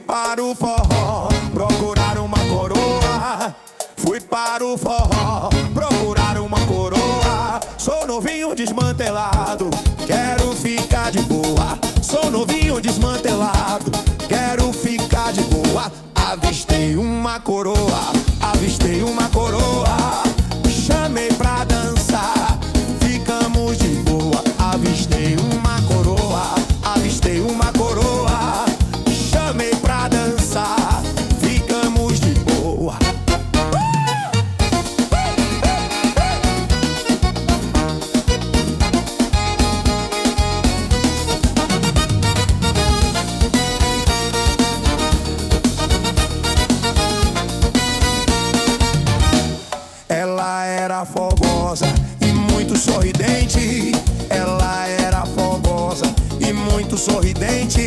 para o forró procurar uma coroa. Fui para o forró procurar uma coroa. Sou novinho desmantelado, quero ficar de boa. Sou novinho desmantelado, quero ficar de boa. Avistei uma coroa, avistei uma coroa. Chamei pra dançar, ficamos de boa. Avistei uma coroa, avistei uma coroa. Chamei pra dançar, ficamos de boa. Ela era fogosa e muito sorridente. Ela era fogosa e muito sorridente.